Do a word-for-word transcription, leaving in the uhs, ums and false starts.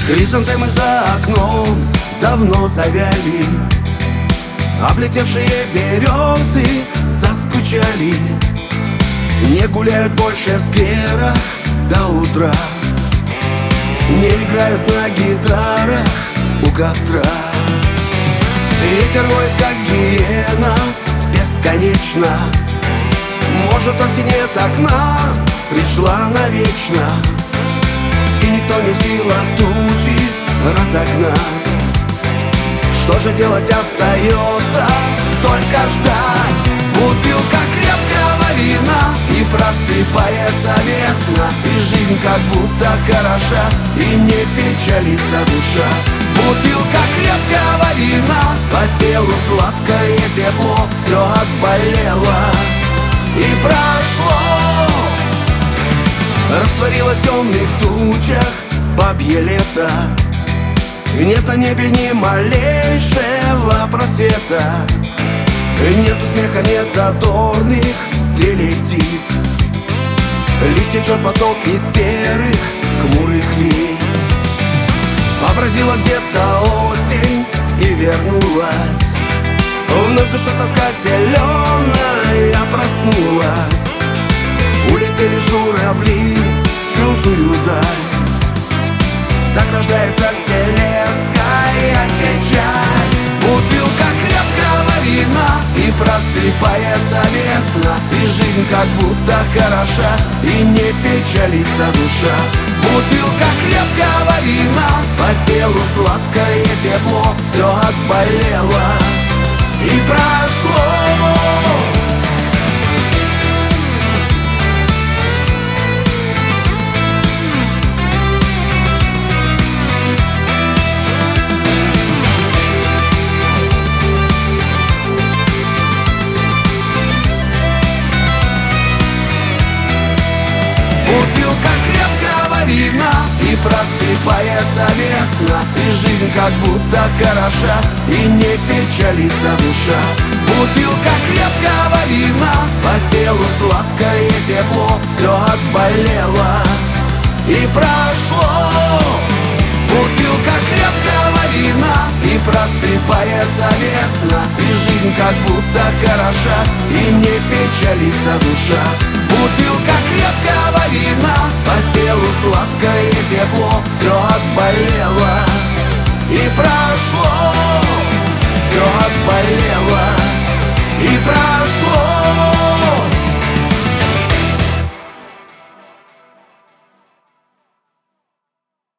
Хризантемы за окном давно завяли, облетевшие березы заскучали. Не гуляют больше в скверах до утра, не играют на гитарах у костра. Ветер воет, как гиена, бесконечно. Может, осень нет окна, пришла навечно, и никто не в силах тучи разогнать. Что же делать остается? Только ждать. Бутылка крепкого вина, и просыпается весна, и жизнь как будто хороша, и не печалится душа. Бутылка крепкого вина, по телу сладкое тепло, все отболело и прошло. Растворилось в темных тучах бабье лето, нет на небе ни малейшего просвета. Нету смеха, нет задорных трелей птиц, лишь течет поток из серых хмурых лиц. Побродила где-то осень и вернулась, вновь душа тоска зеленая проснулась. Улетели журавли в чужую даль, так рождается вселенская печаль. Бутылка крепкого вина, и просыпается весна, и жизнь как будто хороша, и не печалится душа. Бутылка крепкого вина, по телу сладкое тепло, все отболело и прошло. Бутылка крепкого вина, и просыпается весна, и жизнь как будто хороша, и не печалится душа. Бутылка крепкого вина, по телу сладкое тепло, все отболело и прошло. Бутылка крепкого вина, и просыпается весна, и жизнь как будто хороша, и не печалится душа. Бутылка крепкого вина, по телу сладкое тепло, все отболело и прошло, все отболело и прошло.